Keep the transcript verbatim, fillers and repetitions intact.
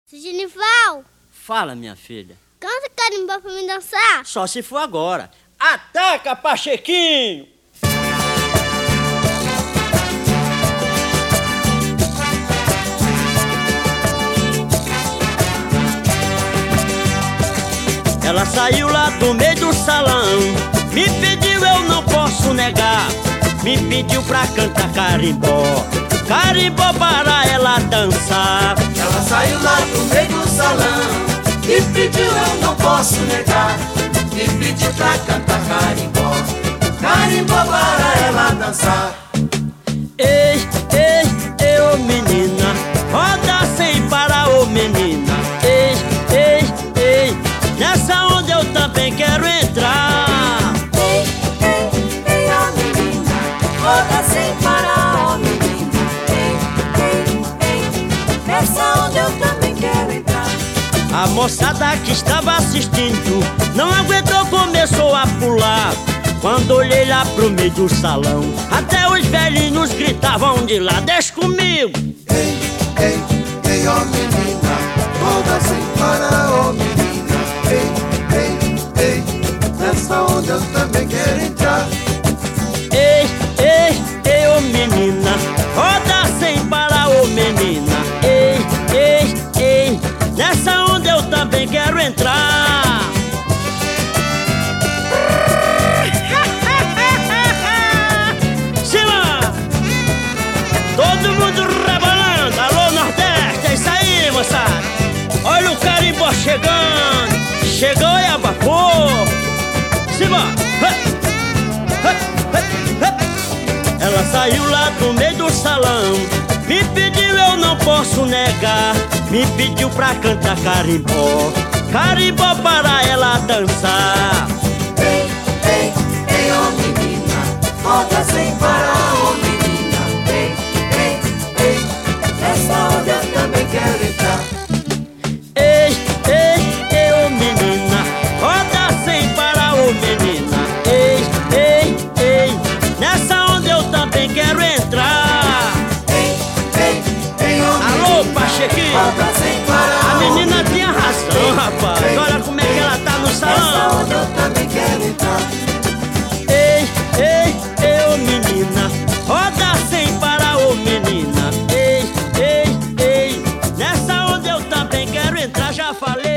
Genival, Fala, minha filha. canta carimbó pra me dançar. Só se for agora. Ataca, Pachequinho! Ela saiu lá do meio do salão, me pediu, eu não posso negar. Me pediu pra cantar carimbó, carimbó para ela dançar. Ela saiu lá do meio do salão, me pediu, eu não posso negar. Me pediu pra cantar carimbó, carimbó para ela dançar. Ei, ei, ei, ô menina, roda sem parar, ô menina. Ei, ei, ei, nessa onda eu também quero entrar. Ei, ei, ei, ó menina, roda sem parar, ó menina. Ei, ei, ei, nessa onda eu também quero entrar. A moçada que estava assistindo não aguentou, começou a pular. Quando olhei lá pro meio do salão, até os velhinhos gritavam de lá: deixa comigo! Ei, ei, ei, ó menina, roda sem parar, ó menina. Ei, ei, ei, nessa onda eu também quero entrar. Ei, ei, ei, ô menina, roda sem parar, ô menina. Ei, ei, ei, nessa onda eu também quero entrar. Cima! Todo mundo rebolando, alô Nordeste, é isso aí, moçada. Olha o carimbó chegando, chegou e abafou. Cima! Ela saiu lá do meio do salão, me pediu, eu não posso negar. Me pediu pra cantar carimbó, carimbó para ela dançar. Ei, ei, ei, ó menina, roda sem parar, ó menina. Ei, ei, ei, nessa onda eu também quero entrar. Ei, ei, ei, ô menina, roda sem parar, ô menina. Ei, ei, ei, nessa onda eu também quero entrar. Ei, ei, ei, ó Alô, menina, Pachequinho! roda sem parar, A ó menina tinha razão, rapaz. Olha como é que ela tá no nessa salão. onda eu também quero entrar. Ei, ei, ei, ô menina, roda sem parar, ô menina. Ei, ei, ei, nessa onda eu também quero entrar, já falei.